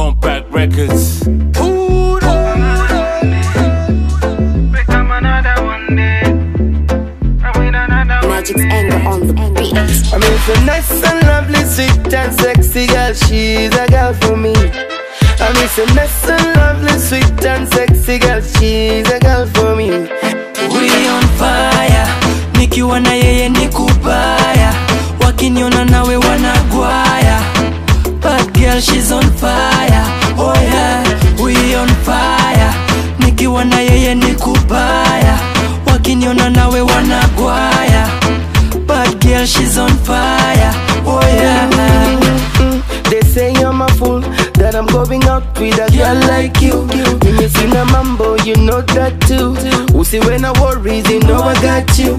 Compact Records. Magic's anger on the beat. I mean, so nice and lovely, sweet and sexy girl, she's a girl for me. I mean, so nice and lovely, sweet and sexy girl, she's a girl for me. We on fire, nikiwa na yeye ni kubaya, wakiniona nawe wanagwaya. Bad girl, she's on fire, oh yeah. We on fire, nikiwa na yeye ni kubaya, wakiniona nawe wanagwaya. Bad girl, she's on fire, oh yeah. They say I'm a fool, that I'm going out with a girl like you. When you see a mambo, you know that too. Who see when I worries, you know I got you.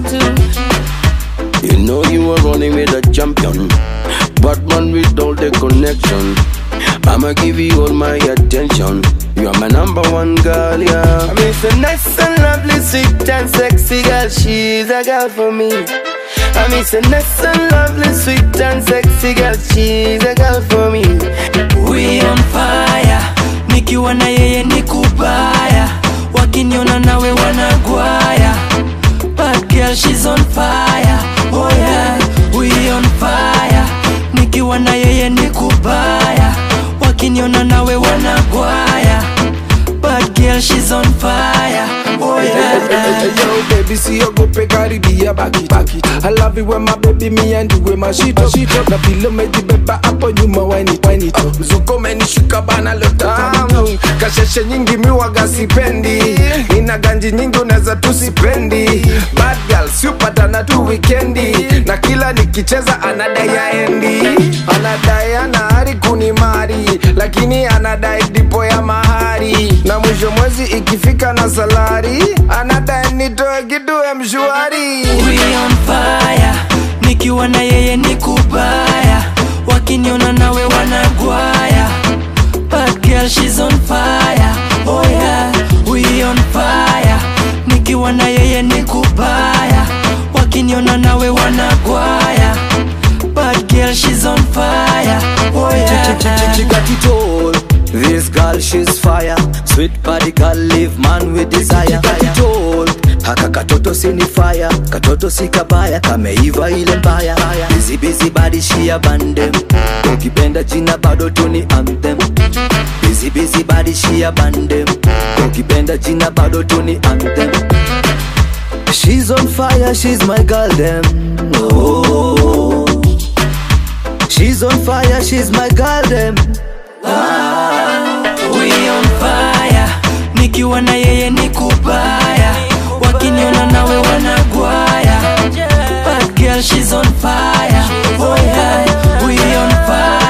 You know you are running with a champion, Batman with all the connection. I'ma give you all my attention. You are my number one girl, yeah. I mean, so nice and lovely, sweet and sexy girl, she's a girl for me. I mean, so nice and lovely, sweet and sexy girl, she's a girl for me. We on fire, nikiwa na yeye ni kubaya, wakiniona nawe wanagwaya. Bad girl, she's on fire, oh yeah. We on fire, nikiwa na yeye ni kubaya, wakiniona nawe wanagwaya. Bad girl, she's on fire, oh yeah. Yo baby, see you go pe karibia back it. I love it when my baby me and you with my shit up. Na vile umejibeba hapo nyuma wine it up. Mzuko umenishika bana lota tamu. Kasheshe nyingi miwaga sipendi, nina ganji nyingi unaweza tusipendi. Bad girl siupatana tu weekendi, na kila nikicheza anadai aendi. Anadai anahari kunimari, lakini anadai dipo ya mahari. Na mwisho mwezi ikifika na salari, anadai nitoe kitu mshwari. We on fire, nikiwa na yeye ni kubaya, wakiniona nawe wanagwaya. Bad girl, she's on fire, oh yeah. We on fire, nikiwa na yeye ni kubaya, wakiniona nawe wanagwaya. Bad girl, she's on fire, oh yeah. She got it all. This girl, she's fire. Sweet body girl, leave man with desire. She got it all. Haka katoto sini fire, katoto si kabaya, kameiva ile mbaya. Busy busy body she a bandem, ukipenda jina bado tuni anthem. Busy busy body she a bandem, ukipenda jina bado tuni anthem. She's on fire, she's my girl dem. Oh, she's on fire, she's my girl dem. We on fire, nikiwa na yeye ni kubaya, wakiniona nawe wanagwaya. Bad girl, she's on fire, oh yeah. We on fire.